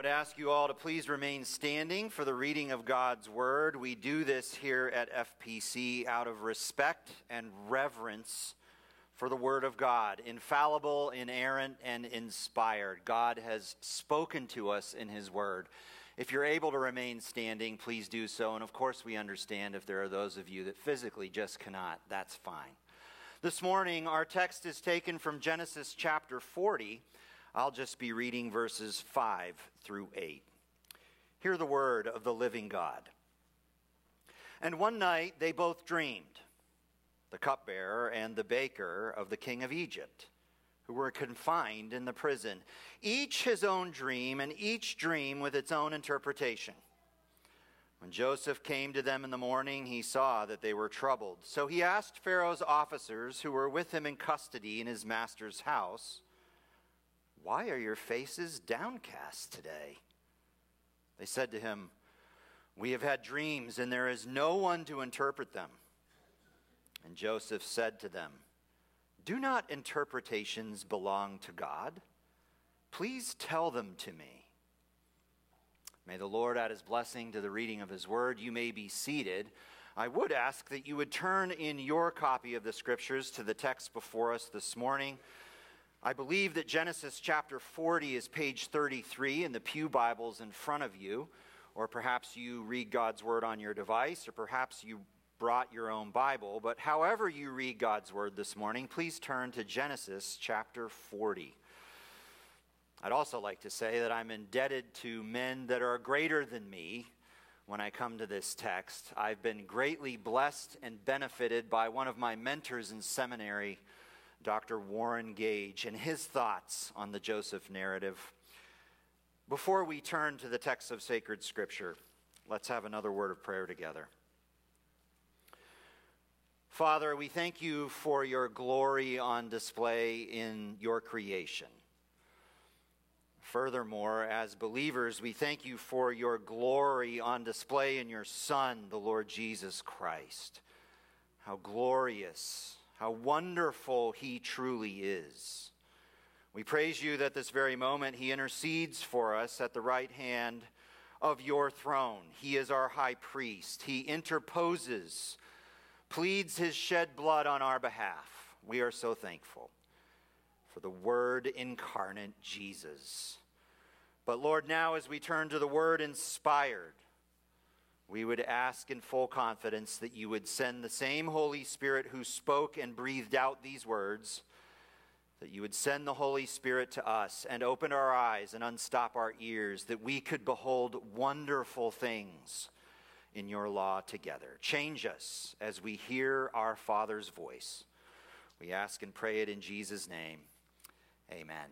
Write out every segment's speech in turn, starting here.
would ask you all to please remain standing for the reading of God's Word. We do this here at FPC out of respect and reverence for the Word of God, infallible, inerrant, and inspired. God has spoken to us in His Word. If you're able to remain standing, please do so. And of course, we understand if there are those of you that physically just cannot, that's fine. This morning, our text is taken from Genesis chapter 40. I'll just be reading verses 5 through 8. Hear the word of the living God. And one night they both dreamed, the cupbearer and the baker of the king of Egypt, who were confined in the prison, each his own dream, and each dream with its own interpretation. When Joseph came to them in the morning, he saw that they were troubled. So he asked Pharaoh's officers who were with him in custody in his master's house, "Why are your faces downcast today?" They said to him, "We have had dreams, and there is no one to interpret them." And Joseph said to them, "Do not interpretations belong to God? Please tell them to me." May the Lord add his blessing to the reading of his word. You may be seated. I would ask that you would turn in your copy of the scriptures to the text before us this morning. I believe that Genesis chapter 40 is page 33 in the pew Bibles in front of you, or perhaps you read God's word on your device, or perhaps you brought your own Bible. But however you read God's word this morning, please turn to Genesis chapter 40. I'd also like to say that I'm indebted to men that are greater than me when I come to this text. I've been greatly blessed and benefited by one of my mentors in seminary, Dr. Warren Gage, and his thoughts on the Joseph narrative. Before we turn to the text of sacred scripture, let's have another word of prayer together. Father, we thank you for your glory on display in your creation. Furthermore, as believers, we thank you for your glory on display in your Son, the Lord Jesus Christ. How glorious, how wonderful he truly is. We praise you that this very moment he intercedes for us at the right hand of your throne. He is our high priest. He interposes, pleads his shed blood on our behalf. We are so thankful for the Word incarnate, Jesus. But Lord, now as we turn to the Word inspired, we would ask in full confidence that you would send the same Holy Spirit who spoke and breathed out these words, that you would send the Holy Spirit to us and open our eyes and unstop our ears, that we could behold wonderful things in your law together. Change us as we hear our Father's voice. We ask and pray it in Jesus' name. Amen.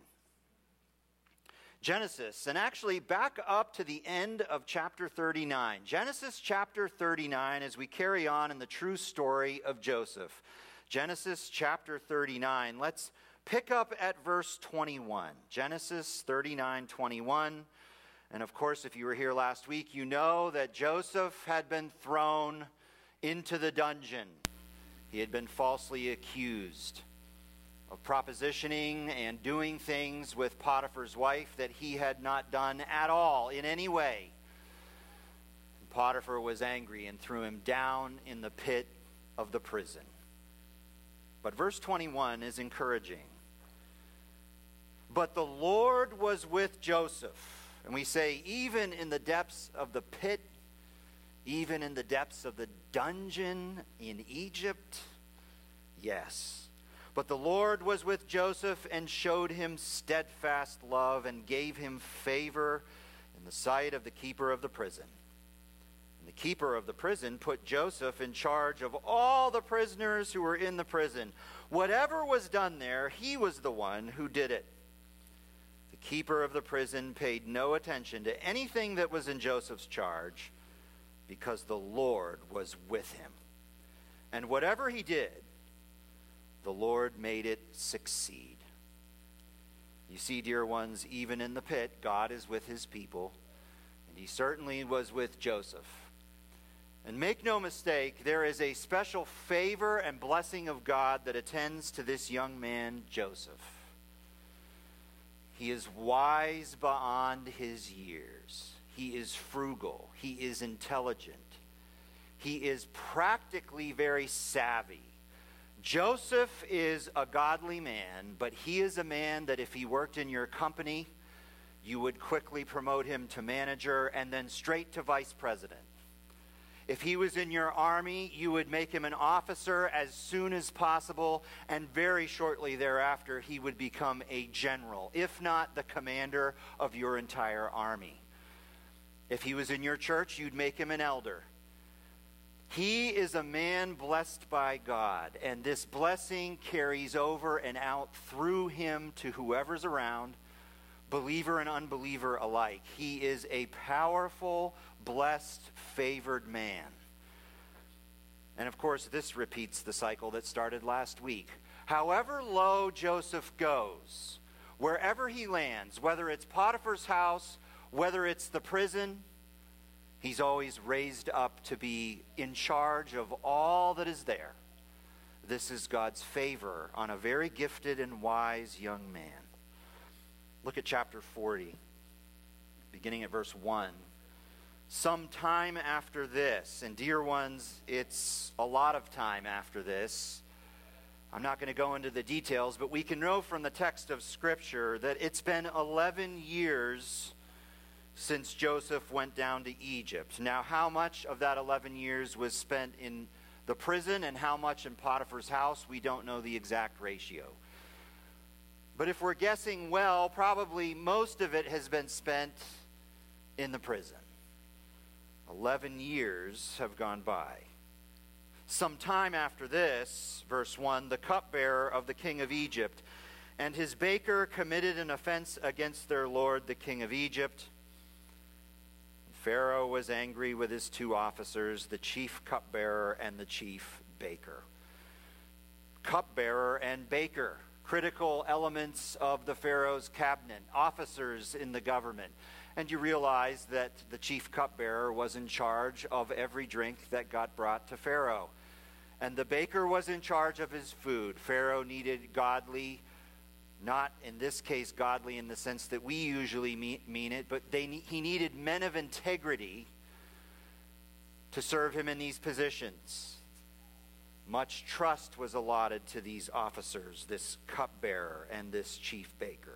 Genesis, and actually back up to the end of chapter 39. Genesis chapter 39 as we carry on in the true story of Joseph. Genesis chapter 39. Let's pick up at verse 21. Genesis 39:21. And of course, if you were here last week, you know that Joseph had been thrown into the dungeon. He had been falsely accused of propositioning and doing things with Potiphar's wife that he had not done at all in any way. And Potiphar was angry and threw him down in the pit of the prison. But verse 21 is encouraging. But the Lord was with Joseph. And we say, even in the depths of the pit, even in the depths of the dungeon in Egypt, yes. But the Lord was with Joseph and showed him steadfast love and gave him favor in the sight of the keeper of the prison. And the keeper of the prison put Joseph in charge of all the prisoners who were in the prison. Whatever was done there, he was the one who did it. The keeper of the prison paid no attention to anything that was in Joseph's charge because the Lord was with him. And whatever he did, the Lord made it succeed. You see, dear ones, even in the pit, God is with his people, and he certainly was with Joseph. And make no mistake, there is a special favor and blessing of God that attends to this young man, Joseph. He is wise beyond his years. He is frugal. He is intelligent. He is practically very savvy. Joseph is a godly man, but he is a man that if he worked in your company, you would quickly promote him to manager and then straight to vice president. If he was in your army, you would make him an officer as soon as possible, and very shortly thereafter, he would become a general, if not the commander of your entire army. If he was in your church, you'd make him an elder. He is a man blessed by God, and this blessing carries over and out through him to whoever's around, believer and unbeliever alike. He is a powerful, blessed, favored man. And of course, this repeats the cycle that started last week. However low Joseph goes, wherever he lands, whether it's Potiphar's house, whether it's the prison, he's always raised up to be in charge of all that is there. This is God's favor on a very gifted and wise young man. Look at chapter 40, beginning at verse 1. Some time after this, and dear ones, it's a lot of time after this. I'm not going to go into the details, but we can know from the text of Scripture that it's been 11 years since Joseph went down to Egypt. Now, how much of that 11 years was spent in the prison and how much in Potiphar's house, we don't know the exact ratio. But if we're guessing well, probably most of it has been spent in the prison. 11 years have gone by. Some time after this, verse 1, the cupbearer of the king of Egypt and his baker committed an offense against their lord, the king of Egypt. Pharaoh was angry with his two officers, the chief cupbearer and the chief baker. Cupbearer and baker, critical elements of the Pharaoh's cabinet, officers in the government. And you realize that the chief cupbearer was in charge of every drink that got brought to Pharaoh. And the baker was in charge of his food. Pharaoh needed godly, not in this case godly in the sense that we usually mean it, but he needed men of integrity to serve him in these positions. Much trust was allotted to these officers, this cupbearer and this chief baker.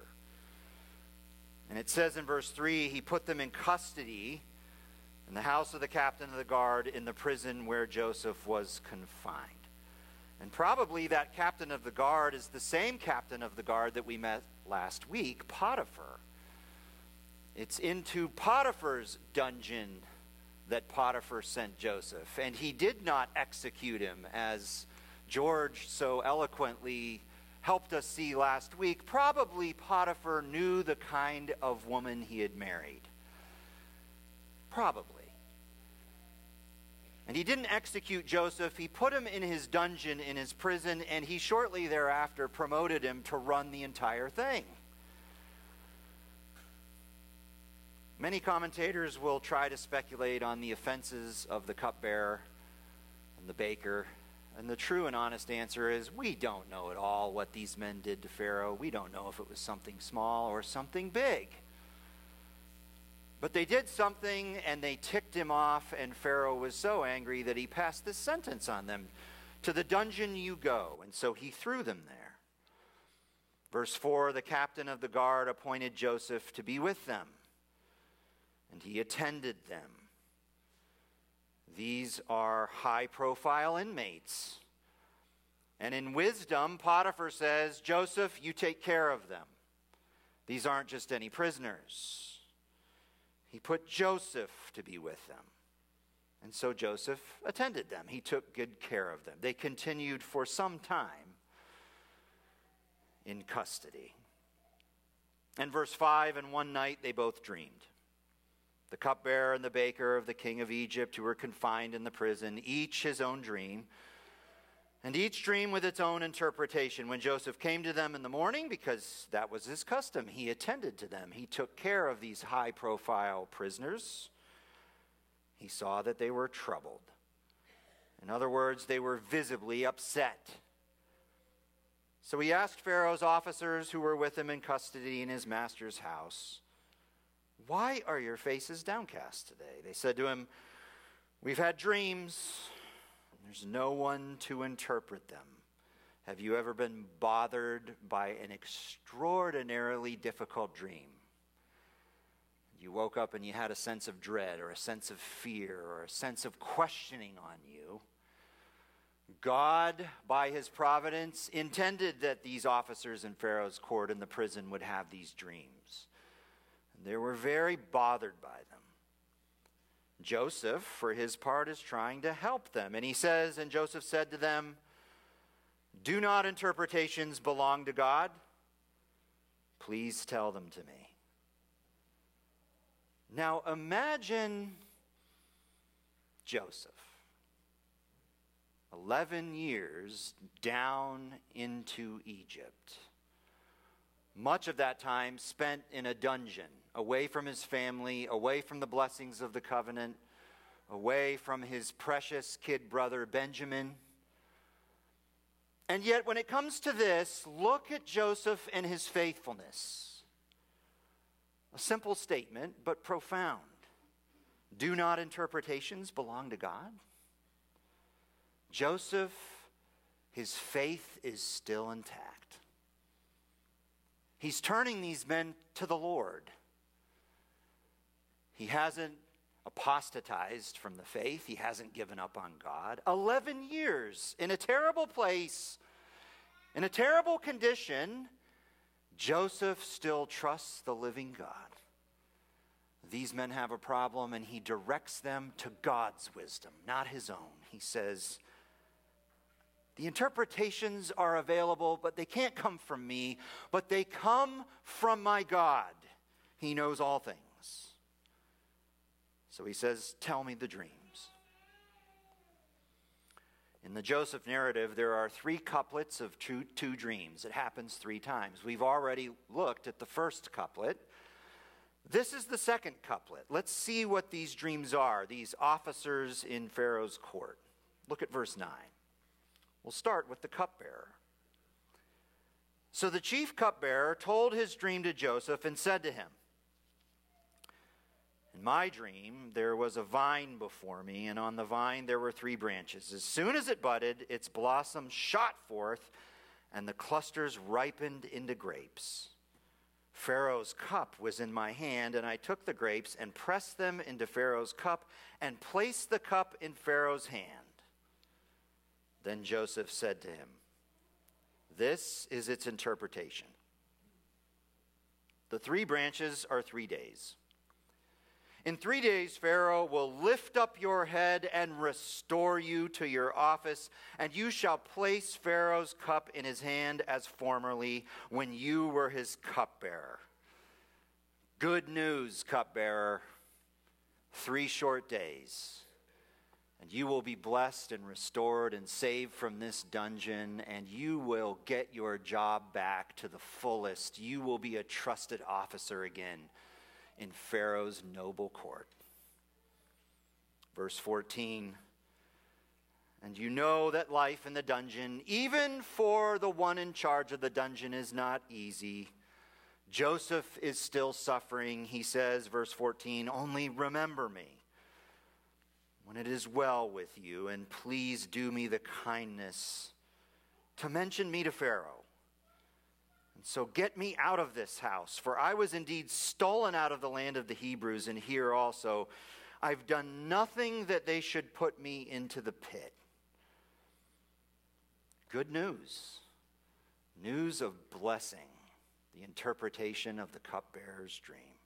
And it says in verse 3, he put them in custody in the house of the captain of the guard in the prison where Joseph was confined. And probably that captain of the guard is the same captain of the guard that we met last week, Potiphar. It's into Potiphar's dungeon that Potiphar sent Joseph. And he did not execute him, as George so eloquently helped us see last week. Probably Potiphar knew the kind of woman he had married. Probably. And he didn't execute Joseph. He put him in his dungeon, in his prison, and he shortly thereafter promoted him to run the entire thing. Many commentators will try to speculate on the offenses of the cupbearer and the baker. And the true and honest answer is we don't know at all what these men did to Pharaoh. We don't know if it was something small or something big. But they did something and they ticked him off, and Pharaoh was so angry that he passed this sentence on them. To the dungeon you go. And so he threw them there. Verse 4, the captain of the guard appointed Joseph to be with them, and he attended them. These are high-profile inmates. And in wisdom, Potiphar says, Joseph, you take care of them. These aren't just any prisoners. He put Joseph to be with them. And so Joseph attended them. He took good care of them. They continued for some time in custody. And verse 5, and one night they both dreamed. The cupbearer and the baker of the king of Egypt, who were confined in the prison, each his own dream, and each dream with its own interpretation. When Joseph came to them in the morning, because that was his custom, he attended to them. He took care of these high-profile prisoners. He saw that they were troubled. In other words, they were visibly upset. So he asked Pharaoh's officers who were with him in custody in his master's house, "Why are your faces downcast today?" They said to him, "We've had dreams, and there's no one to interpret them. Have you ever been bothered by an extraordinarily difficult dream? You woke up and you had a sense of dread or a sense of fear or a sense of questioning on you. God, by his providence, intended that these officers in Pharaoh's court in the prison would have these dreams. And they were very bothered by them. Joseph, for his part, is trying to help them. And he says, and Joseph said to them, 'Do not interpretations belong to God? Please tell them to me.'" Now imagine Joseph, 11 years down into Egypt. Much of that time spent in a dungeon, away from his family, away from the blessings of the covenant, away from his precious kid brother Benjamin. And yet when it comes to this, look at Joseph and his faithfulness. A simple statement, but profound. Do not interpretations belong to God? Joseph, his faith is still intact. He's turning these men to the Lord. He hasn't apostatized from the faith. He hasn't given up on God. 11 years in a terrible place, in a terrible condition, Joseph still trusts the living God. These men have a problem, and he directs them to God's wisdom, not his own. He says, "The interpretations are available, but they can't come from me, but they come from my God. He knows all things." So he says, "Tell me the dreams." In the Joseph narrative, there are 3 couplets of two dreams. It happens 3 times. We've already looked at the first couplet. This is the second couplet. Let's see what these dreams are, these officers in Pharaoh's court. Look at verse 9. We'll start with the cupbearer. "So the chief cupbearer told his dream to Joseph and said to him, 'In my dream, there was a vine before me, and on the vine there were 3 branches. As soon as it budded, its blossoms shot forth, and the clusters ripened into grapes. Pharaoh's cup was in my hand, and I took the grapes and pressed them into Pharaoh's cup and placed the cup in Pharaoh's hand.' Then Joseph said to him, 'This is its interpretation. The 3 branches are 3 days. In 3 days, Pharaoh will lift up your head and restore you to your office, and you shall place Pharaoh's cup in his hand as formerly when you were his cupbearer.' Good news, cupbearer. 3 short days, and you will be blessed and restored and saved from this dungeon, and you will get your job back to the fullest. You will be a trusted officer again in Pharaoh's noble court." Verse 14, "And you know that life in the dungeon, even for the one in charge of the dungeon, is not easy. Joseph is still suffering." He says, verse 14, "Only remember me when it is well with you, and please do me the kindness to mention me to Pharaoh. And so get me out of this house, for I was indeed stolen out of the land of the Hebrews, and here also I've done nothing that they should put me into the pit." Good news. News of blessing. The interpretation of the cupbearer's dream.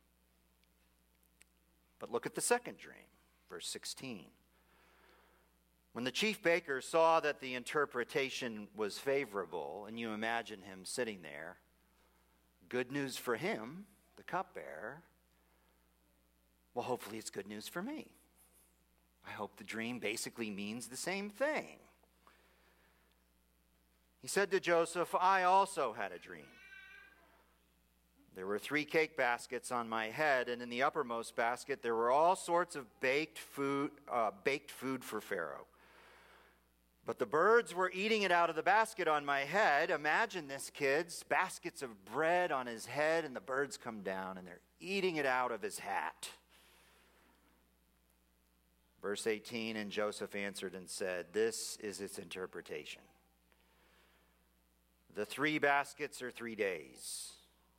But look at the second dream, verse 16. "When the chief baker saw that the interpretation was favorable," and you imagine him sitting there, good news for him, the cupbearer. Well, hopefully it's good news for me. I hope the dream basically means the same thing. He said to Joseph, "I also had a dream. There were 3 cake baskets on my head, and in the uppermost basket there were all sorts of baked food for Pharaoh. But the birds were eating it out of the basket on my head. Imagine this, kids. Baskets of bread on his head, and the birds come down, and they're eating it out of his hat. Verse 18, and Joseph answered and said, this is its interpretation. The 3 baskets are 3 days.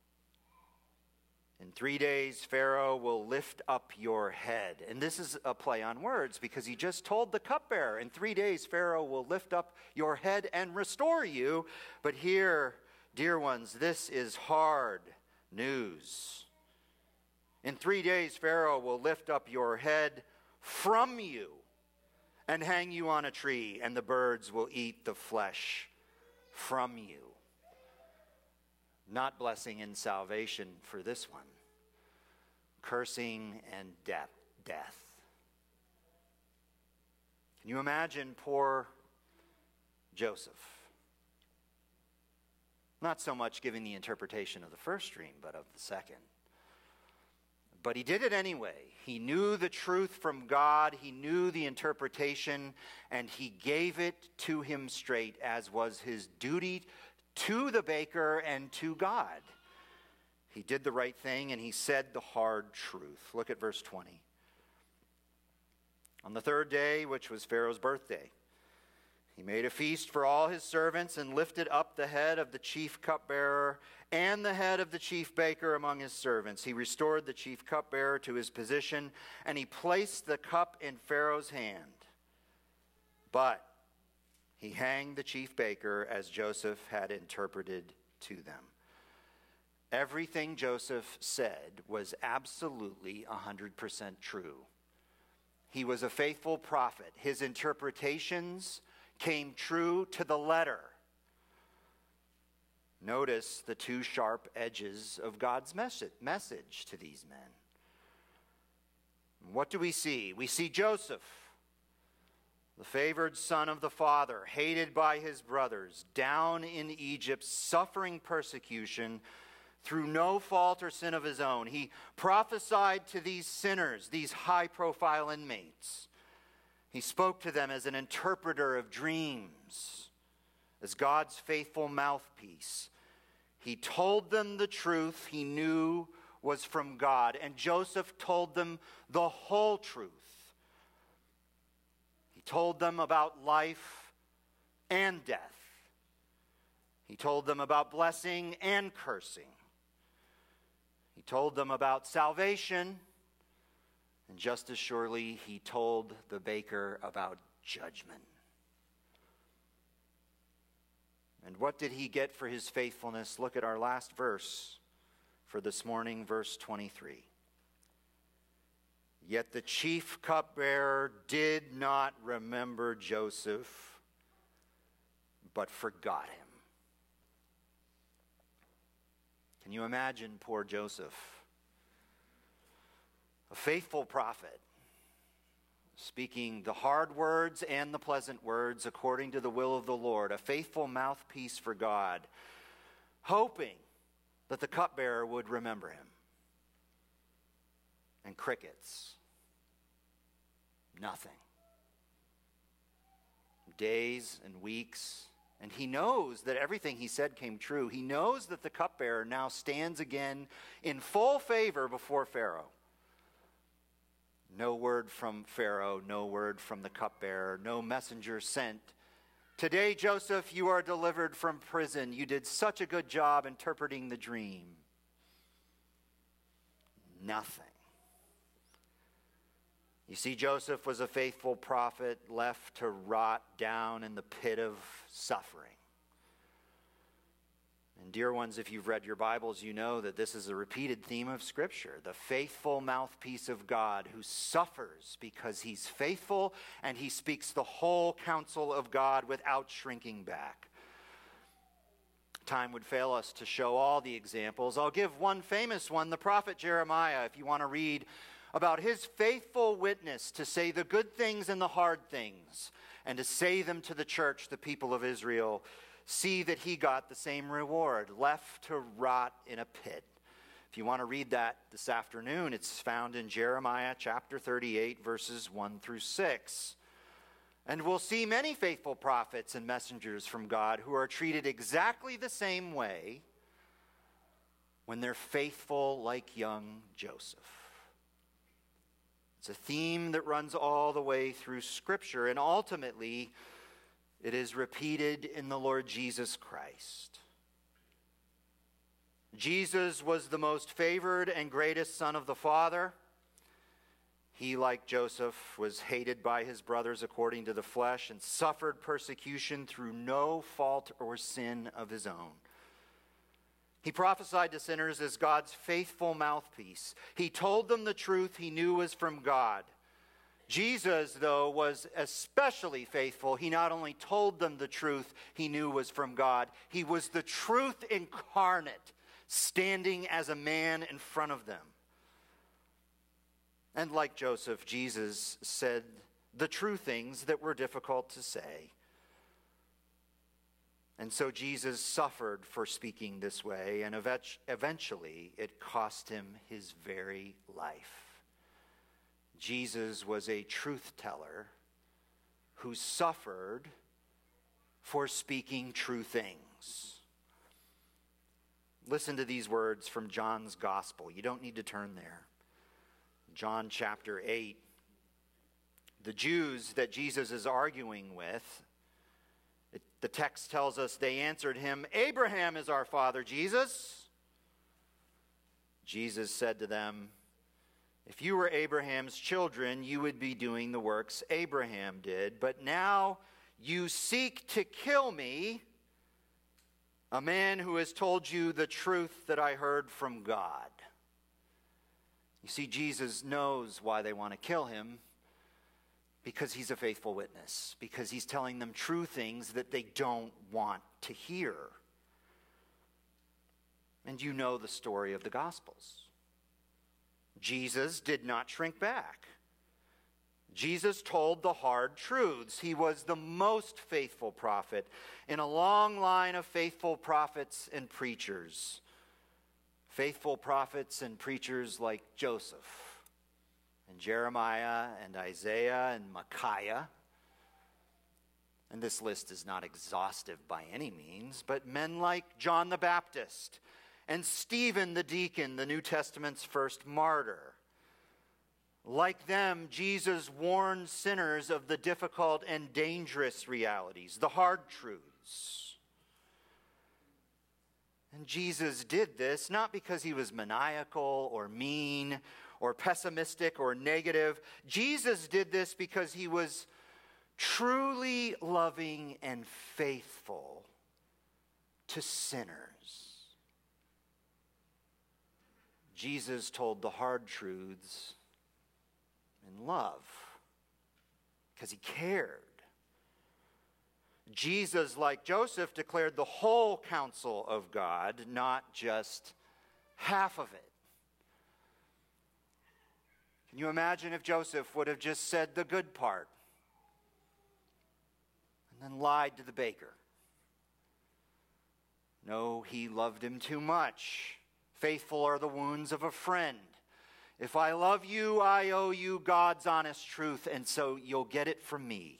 In 3 days, Pharaoh will lift up your head. And this is a play on words because he just told the cupbearer, in 3 days, Pharaoh will lift up your head and restore you. But here, dear ones, this is hard news. In 3 days, Pharaoh will lift up your head from you and hang you on a tree, and the birds will eat the flesh from you. Not blessing and salvation for this one. Cursing and death. Can you imagine poor Joseph? Not so much giving the interpretation of the first dream, but of the second. But he did it anyway. He knew the truth from God. He knew the interpretation, and he gave it to him straight, as was his duty to the baker and to God. He did the right thing, and he said the hard truth. Look at verse 20. On the 3rd day, which was Pharaoh's birthday, he made a feast for all his servants and lifted up the head of the chief cupbearer and the head of the chief baker among his servants. He restored the chief cupbearer to his position, and he placed the cup in Pharaoh's hand. But he hanged the chief baker as Joseph had interpreted to them. Everything Joseph said was absolutely 100% true. He was a faithful prophet. His interpretations came true to the letter. Notice the 2 sharp edges of God's message to these men. What do we see? We see Joseph, the favored son of the father, hated by his brothers, down in Egypt, suffering persecution through no fault or sin of his own. He prophesied to these sinners, these high-profile inmates. He spoke to them as an interpreter of dreams, as God's faithful mouthpiece. He told them the truth he knew was from God, and Joseph told them the whole truth. He told them about life and death. He told them about blessing and cursing. He told them about salvation, and just as surely he told the baker about judgment. And what did he get for his faithfulness? Look at our last verse for this morning, verse 23. Yet the chief cupbearer did not remember Joseph, but forgot him. Can you imagine poor Joseph? A faithful prophet, speaking the hard words and the pleasant words according to the will of the Lord, a faithful mouthpiece for God, hoping that the cupbearer would remember him. And crickets. Nothing. Days and weeks. And he knows that everything he said came true. He knows that the cupbearer now stands again in full favor before Pharaoh. No word from Pharaoh, no word from the cupbearer, no messenger sent. Today, Joseph, you are delivered from prison. You did such a good job interpreting the dream. Nothing. You see, Joseph was a faithful prophet left to rot down in the pit of suffering. And dear ones, if you've read your Bibles, you know that this is a repeated theme of Scripture. The faithful mouthpiece of God who suffers because he's faithful and he speaks the whole counsel of God without shrinking back. Time would fail us to show all the examples. I'll give one famous one, the prophet Jeremiah, if you want to read about his faithful witness to say the good things and the hard things and to say them to the church, the people of Israel. See that he got the same reward, left to rot in a pit. If you want to read that this afternoon, it's found in Jeremiah chapter 38, verses 1 through 6. And we'll see many faithful prophets and messengers from God who are treated exactly the same way when they're faithful like young Joseph. It's a theme that runs all the way through Scripture, and ultimately it is repeated in the Lord Jesus Christ. Jesus was the most favored and greatest Son of the Father. He, like Joseph, was hated by his brothers according to the flesh and suffered persecution through no fault or sin of his own. He prophesied to sinners as God's faithful mouthpiece. He told them the truth he knew was from God. Jesus, though, was especially faithful. He not only told them the truth he knew was from God, he was the truth incarnate, standing as a man in front of them. And like Joseph, Jesus said the true things that were difficult to say. And so Jesus suffered for speaking this way, and eventually it cost him his very life. Jesus was a truth teller who suffered for speaking true things. Listen to these words from John's Gospel. You don't need to turn there. John chapter 8. The Jews that Jesus is arguing with, the text tells us they answered him, "Abraham is our father, Jesus." Jesus said to them, "If you were Abraham's children, you would be doing the works Abraham did. But now you seek to kill me, a man who has told you the truth that I heard from God." You see, Jesus knows why they want to kill him, because he's a faithful witness, because he's telling them true things that they don't want to hear. And you know the story of the Gospels. Jesus did not shrink back. Jesus told the hard truths. He was the most faithful prophet in a long line of faithful prophets and preachers. Faithful prophets and preachers like Joseph and Jeremiah and Isaiah and Micaiah. And this list is not exhaustive by any means, but men like John the Baptist and Stephen the deacon, the New Testament's first martyr. Like them, Jesus warned sinners of the difficult and dangerous realities, the hard truths. And Jesus did this not because he was maniacal or mean or pessimistic or negative. Jesus did this because he was truly loving and faithful to sinners. Jesus told the hard truths in love because he cared. Jesus, like Joseph, declared the whole counsel of God, not just half of it. Can you imagine if Joseph would have just said the good part and then lied to the baker? No, he loved him too much. Faithful are the wounds of a friend. If I love you, I owe you God's honest truth, and so you'll get it from me.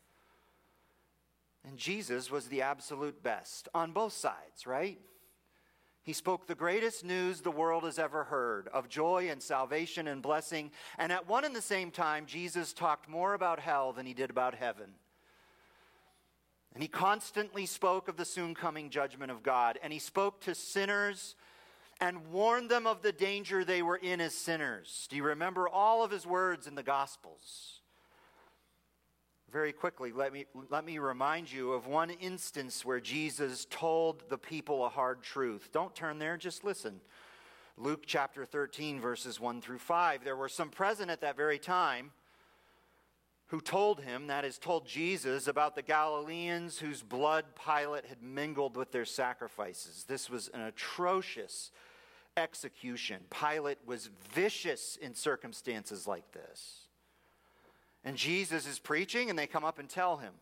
And Jesus was the absolute best on both sides, right? He spoke the greatest news the world has ever heard, of joy and salvation and blessing. And at one and the same time, Jesus talked more about hell than he did about heaven. And he constantly spoke of the soon coming judgment of God. And he spoke to sinners and warned them of the danger they were in as sinners. Do you remember all of his words in the Gospels? Very quickly, let me remind you of one instance where Jesus told the people a hard truth. Don't turn there, just listen. Luke chapter 13, verses 1 through 5. There were some present at that very time who told him, that is, told Jesus, about the Galileans whose blood Pilate had mingled with their sacrifices. This was an atrocious execution. Pilate was vicious in circumstances like this. And Jesus is preaching, and they come up and tell him.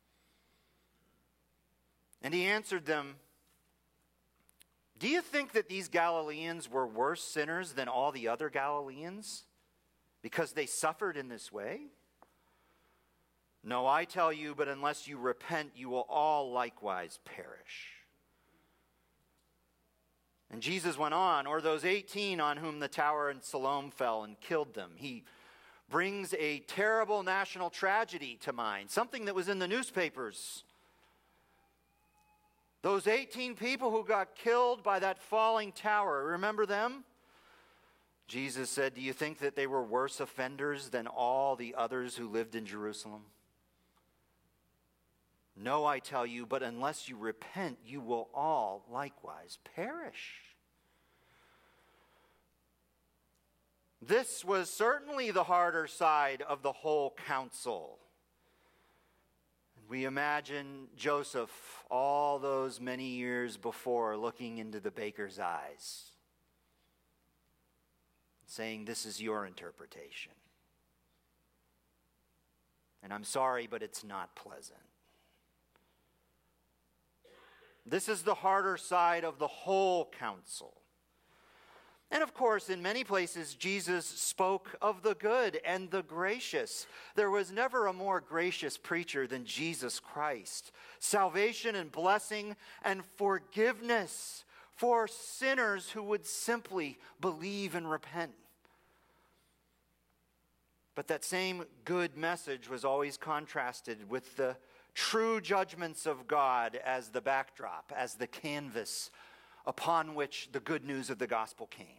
And he answered them, "Do you think that these Galileans were worse sinners than all the other Galileans because they suffered in this way? No, I tell you, but unless you repent, you will all likewise perish. And Jesus went on, or those 18 on whom the tower in Siloam fell and killed them. He brings a terrible national tragedy to mind, something that was in the newspapers. Those 18 people who got killed by that falling tower, remember them? Jesus said, do you think that they were worse offenders than all the others who lived in Jerusalem? No, I tell you, but unless you repent, you will all likewise perish. This was certainly the harder side of the whole council. We imagine Joseph all those many years before looking into the baker's eyes, saying, this is your interpretation. And I'm sorry, but it's not pleasant. This is the harder side of the whole counsel. And of course, in many places, Jesus spoke of the good and the gracious. There was never a more gracious preacher than Jesus Christ. Salvation and blessing and forgiveness for sinners who would simply believe and repent. But that same good message was always contrasted with the true judgments of God as the backdrop, as the canvas upon which the good news of the gospel came.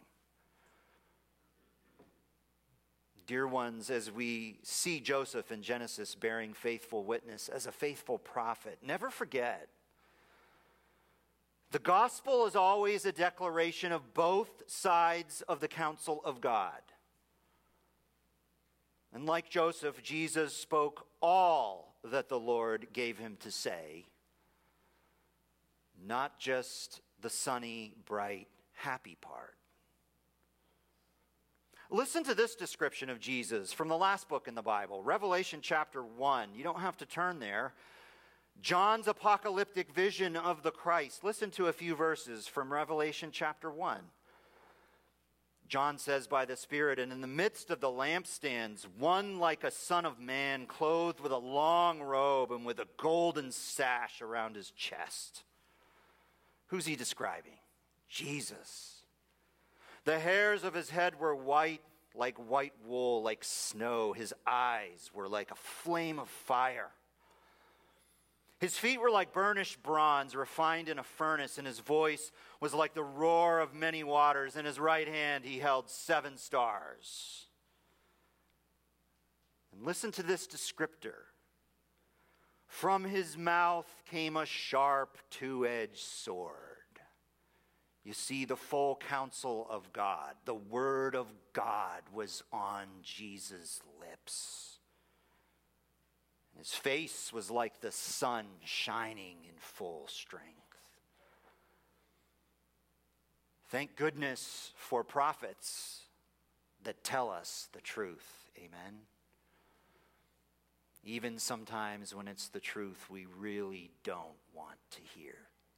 Dear ones, as we see Joseph in Genesis bearing faithful witness as a faithful prophet, never forget, the gospel is always a declaration of both sides of the counsel of God. And like Joseph, Jesus spoke all that the Lord gave him to say, not just the sunny, bright, happy part. Listen to this description of Jesus from the last book in the Bible, Revelation chapter 1. You don't have to turn there. John's apocalyptic vision of the Christ. Listen to a few verses from Revelation chapter 1. John says by the Spirit, and in the midst of the lampstands, one like a son of man, clothed with a long robe and with a golden sash around his chest. Who's he describing? Jesus. The hairs of his head were white, like white wool, like snow. His eyes were like a flame of fire. His feet were like burnished bronze, refined in a furnace, and his voice was like the roar of many waters. In his right hand he held 7 stars. And listen to this descriptor. From his mouth came a sharp 2-edged sword. You see, the full counsel of God, the word of God was on Jesus' lips. His face was like the sun shining in full strength. Thank goodness for prophets that tell us the truth. Amen. Even sometimes when it's the truth we really don't want to hear.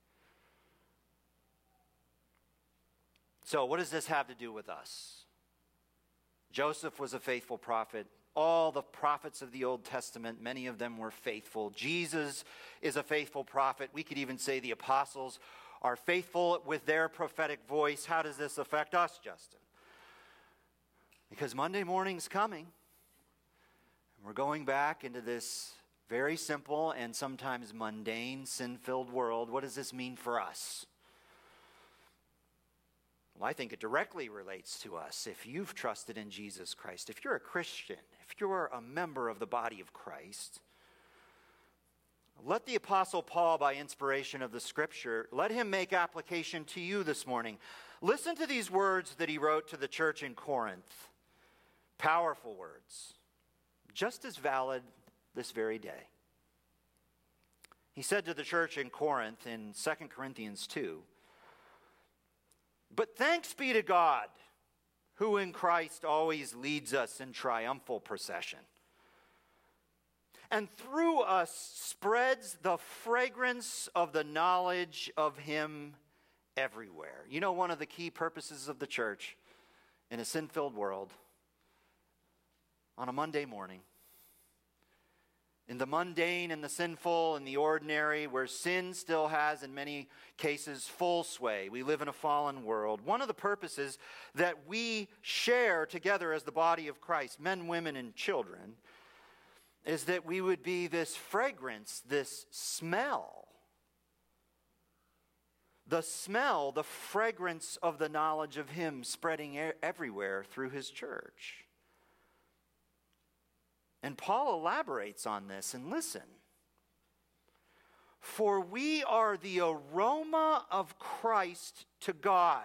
So what does this have to do with us? Joseph was a faithful prophet. All the prophets of the Old Testament, many of them were faithful. Jesus is a faithful prophet. We could even say the apostles are faithful with their prophetic voice. How does this affect us, Justin? Because Monday morning's coming. We're going back into this very simple and sometimes mundane, sin-filled world. What does this mean for us? Well, I think it directly relates to us. If you've trusted in Jesus Christ, if you're a Christian, if you're a member of the body of Christ, let the Apostle Paul, by inspiration of the Scripture, let him make application to you this morning. Listen to these words that he wrote to the church in Corinth. Powerful words, just as valid this very day. He said to the church in Corinth in 2 Corinthians 2, but thanks be to God, who in Christ always leads us in triumphal procession, and through us spreads the fragrance of the knowledge of him everywhere. You know, one of the key purposes of the church in a sin-filled world on a Monday morning in the mundane and the sinful and the ordinary, where sin still has, in many cases, full sway. We live in a fallen world. One of the purposes that we share together as the body of Christ, men, women, and children, is that we would be this fragrance, this smell. The smell, the fragrance of the knowledge of Him spreading everywhere through His church. And Paul elaborates on this, and listen. For we are the aroma of Christ to God.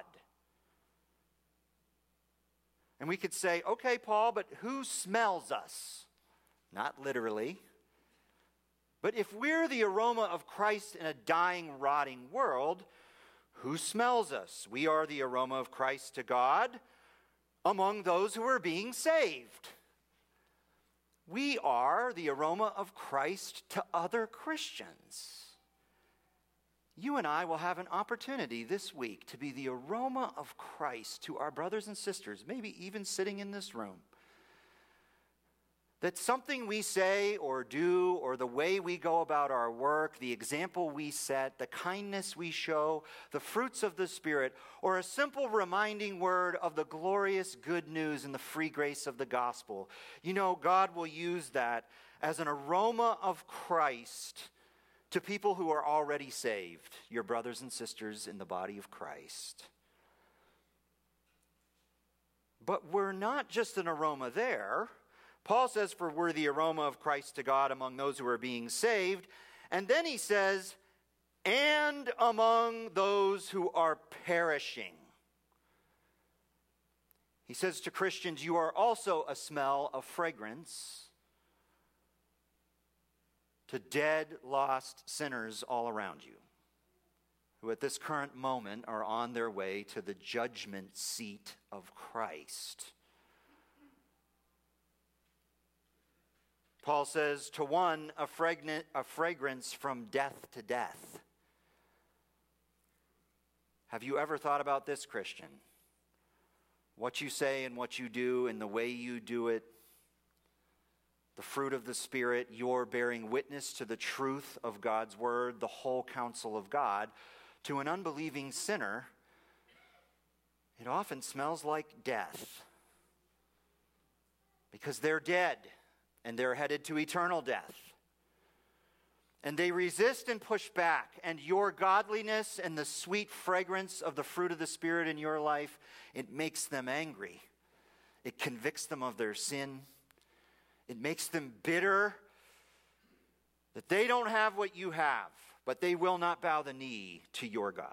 And we could say, okay, Paul, but who smells us? Not literally. But if we're the aroma of Christ in a dying, rotting world, who smells us? We are the aroma of Christ to God among those who are being saved. We are the aroma of Christ to other Christians. You and I will have an opportunity this week to be the aroma of Christ to our brothers and sisters, maybe even sitting in this room. That something we say or do, or the way we go about our work, the example we set, the kindness we show, the fruits of the Spirit, or a simple reminding word of the glorious good news and the free grace of the gospel. You know, God will use that as an aroma of Christ to people who are already saved, your brothers and sisters in the body of Christ. But we're not just an aroma there. Paul says, for we're the aroma of Christ to God among those who are being saved. And then he says, and among those who are perishing. He says to Christians, you are also a smell of fragrance to dead, lost sinners all around you, who at this current moment are on their way to the judgment seat of Christ. Paul says, to one, a fragrance from death to death. Have you ever thought about this, Christian? What you say and what you do and the way you do it, the fruit of the Spirit, you're bearing witness to the truth of God's word, the whole counsel of God. To an unbelieving sinner, it often smells like death. Because they're dead. And they're headed to eternal death. And they resist and push back. And your godliness and the sweet fragrance of the fruit of the Spirit in your life, it makes them angry. It convicts them of their sin. It makes them bitter that they don't have what you have, but they will not bow the knee to your God.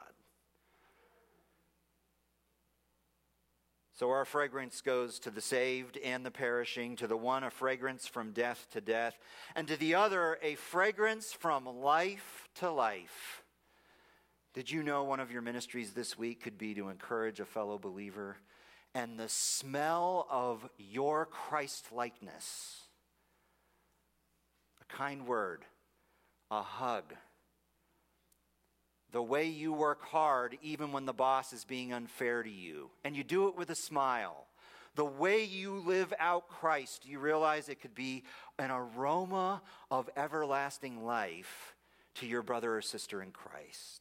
So our fragrance goes to the saved and the perishing, to the one a fragrance from death to death, and to the other a fragrance from life to life. Did you know one of your ministries this week could be to encourage a fellow believer? And the smell of your Christ-likeness, a kind word, a hug, the way you work hard even when the boss is being unfair to you, and you do it with a smile. The way you live out Christ, you realize it could be an aroma of everlasting life to your brother or sister in Christ.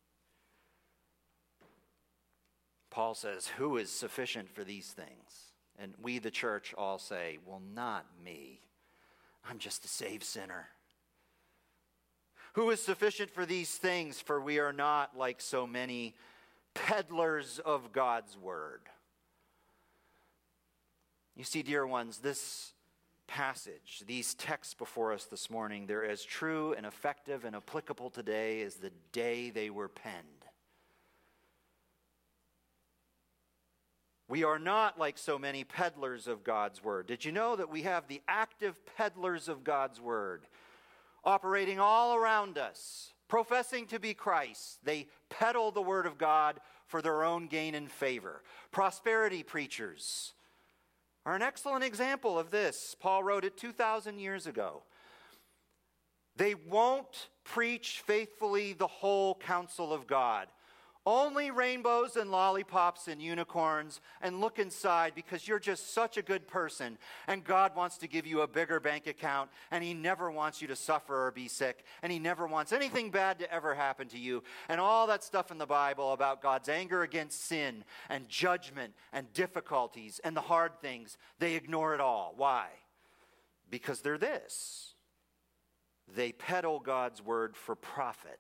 Paul says, who is sufficient for these things? And we, the church, all say, well, not me. I'm just a saved sinner. Who is sufficient for these things? For we are not like so many peddlers of God's word. You see, dear ones, this passage, these texts before us this morning, they're as true and effective and applicable today as the day they were penned. We are not like so many peddlers of God's word. Did you know that we have the active peddlers of God's word operating all around us, professing to be Christ? They peddle the word of God for their own gain and favor. Prosperity preachers are an excellent example of this. Paul wrote it 2,000 years ago. They won't preach faithfully the whole counsel of God. Only rainbows and lollipops and unicorns, and look inside because you're just such a good person and God wants to give you a bigger bank account and He never wants you to suffer or be sick and He never wants anything bad to ever happen to you. And all that stuff in the Bible about God's anger against sin and judgment and difficulties and the hard things, they ignore it all. Why? Because they're this. They peddle God's word for profit.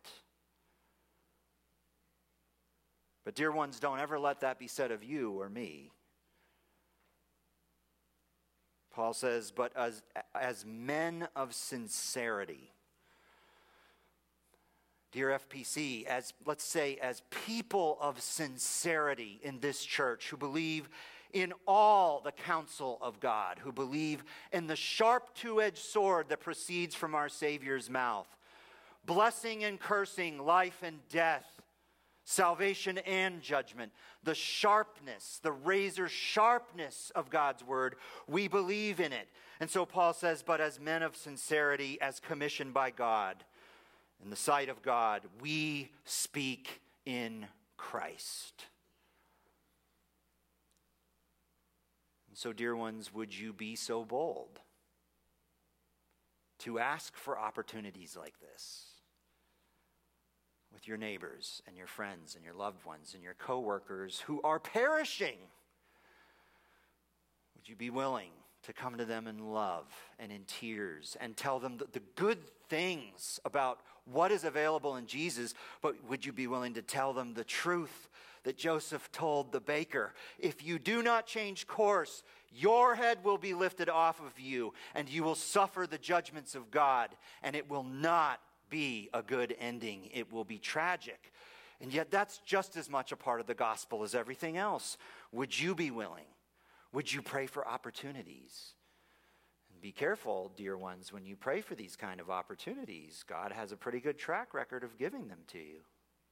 But dear ones, don't ever let that be said of you or me. Paul says, but as men of sincerity. Dear FPC, let's say as people of sincerity in this church who believe in all the counsel of God, who believe in the sharp two-edged sword that proceeds from our Savior's mouth, blessing and cursing, life and death, salvation and judgment, the sharpness, the razor sharpness of God's word, we believe in it. And so Paul says, but as men of sincerity, as commissioned by God, in the sight of God, we speak in Christ. And so, dear ones, would you be so bold to ask for opportunities like this? With your neighbors and your friends and your loved ones and your coworkers who are perishing. Would you be willing to come to them in love and in tears and tell them the good things about what is available in Jesus, but would you be willing to tell them the truth that Joseph told the baker? If you do not change course, your head will be lifted off of you and you will suffer the judgments of God, and it will not be a good ending. It will be tragic. And yet that's just as much a part of the gospel as everything else. Would you be willing? Would you pray for opportunities? And be careful, dear ones, when you pray for these kind of opportunities. God has a pretty good track record of giving them to you.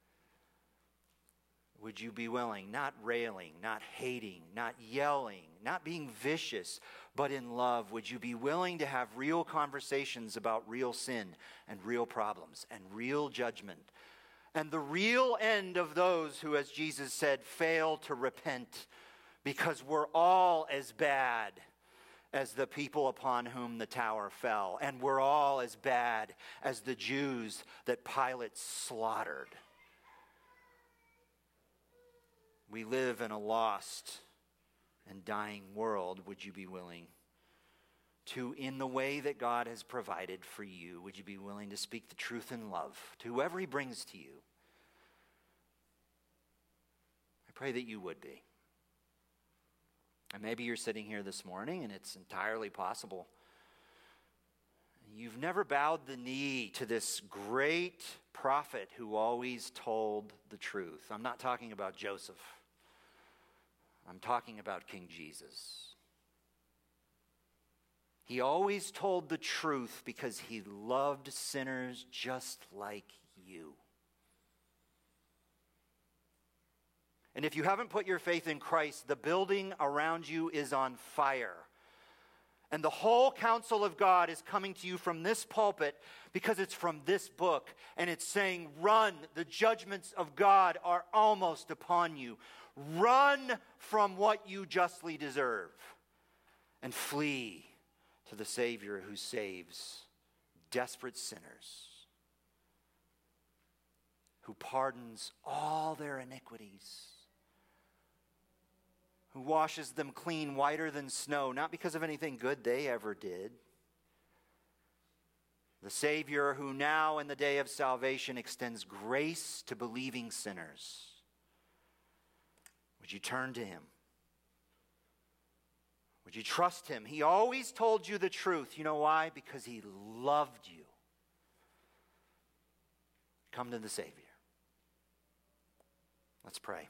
Would you be willing, not railing, not hating, not yelling, not being vicious, but in love? Would you be willing to have real conversations about real sin and real problems and real judgment and the real end of those who, as Jesus said, fail to repent, because we're all as bad as the people upon whom the tower fell, and we're all as bad as the Jews that Pilate slaughtered. We live in a lost and dying world. Would you be willing to, in the way that God has provided for you, would you be willing to speak the truth in love to whoever He brings to you? I pray that you would be. And maybe you're sitting here this morning and it's entirely possible you've never bowed the knee to this great prophet who always told the truth. I'm not talking about Joseph. I'm talking about King Jesus. He always told the truth because He loved sinners just like you. And if you haven't put your faith in Christ, the building around you is on fire. And the whole counsel of God is coming to you from this pulpit because it's from this book. And it's saying, run, the judgments of God are almost upon you. Run from what you justly deserve and flee to the Savior who saves desperate sinners, who pardons all their iniquities, who washes them clean, whiter than snow, not because of anything good they ever did. The Savior who now in the day of salvation extends grace to believing sinners. Would you turn to Him? Would you trust Him? He always told you the truth. You know why? Because He loved you. Come to the Savior. Let's pray.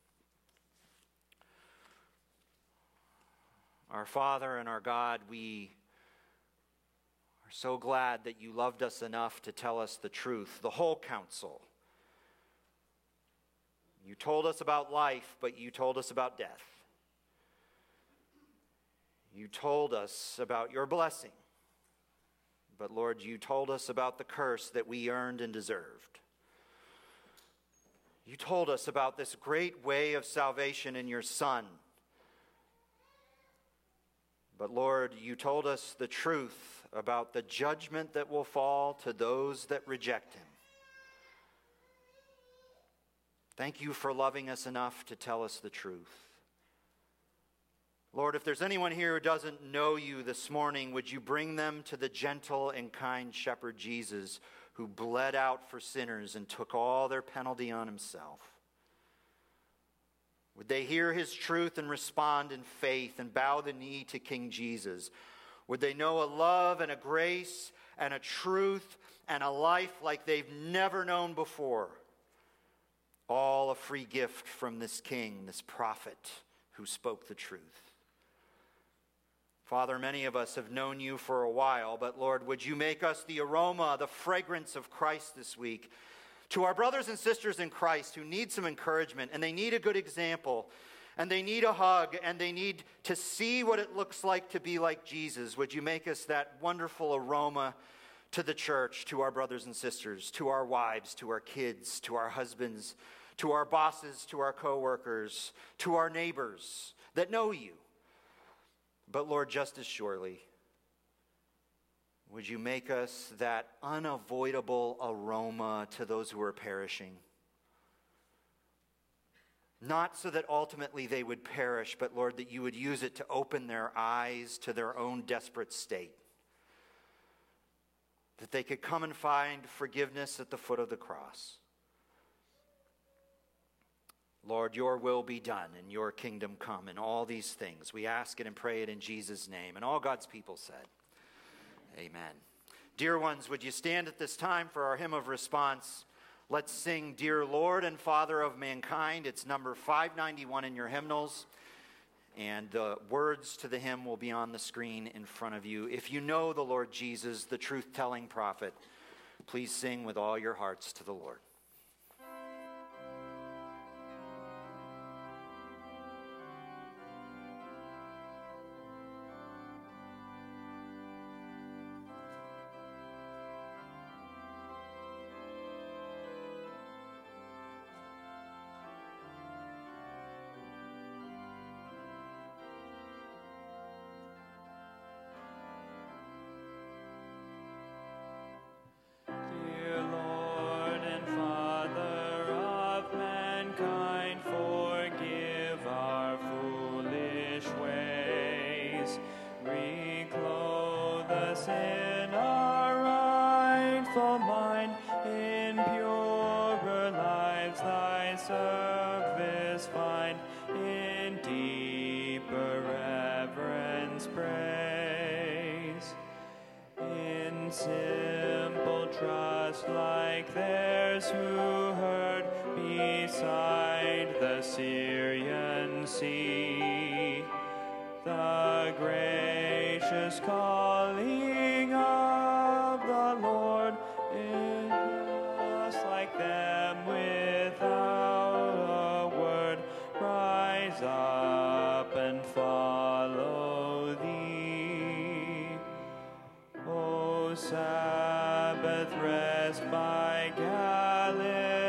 Our Father and our God, we are so glad that you loved us enough to tell us the truth, the whole counsel. You told us about life, but you told us about death. You told us about your blessing, but Lord, you told us about the curse that we earned and deserved. You told us about this great way of salvation in your Son. But Lord, you told us the truth about the judgment that will fall to those that reject him. Thank you for loving us enough to tell us the truth. Lord, if there's anyone here who doesn't know you this morning, would you bring them to the gentle and kind shepherd Jesus, who bled out for sinners and took all their penalty on himself? Would they hear his truth and respond in faith and bow the knee to King Jesus? Would they know a love and a grace and a truth and a life like they've never known before? All a free gift from this king, this prophet who spoke the truth. Father, many of us have known you for a while, but Lord, would you make us the aroma, the fragrance of Christ this week to our brothers and sisters in Christ who need some encouragement, and they need a good example, and they need a hug, and they need to see what it looks like to be like Jesus. Would you make us that wonderful aroma to the church, to our brothers and sisters, to our wives, to our kids, to our husbands, to our bosses, to our co-workers, to our neighbors that know you. But Lord, just as surely, would you make us that unavoidable aroma to those who are perishing? Not so that ultimately they would perish, but Lord, that you would use it to open their eyes to their own desperate state. That they could come and find forgiveness at the foot of the cross. Lord, your will be done and your kingdom come in all these things. We ask it and pray it in Jesus' name. And all God's people said, amen. Dear ones, would you stand at this time for our hymn of response? Let's sing Dear Lord and Father of Mankind. It's number 591 in your hymnals. And the words to the hymn will be on the screen in front of you. If you know the Lord Jesus, the truth-telling prophet, please sing with all your hearts to the Lord. In our rightful mind, in purer lives thy service find, in deeper reverence praise, in simple trust like theirs who heard beside the Syrian sea the gracious calling of the Lord, in us like them without a word rise up and follow thee. O Sabbath rest by Galilee,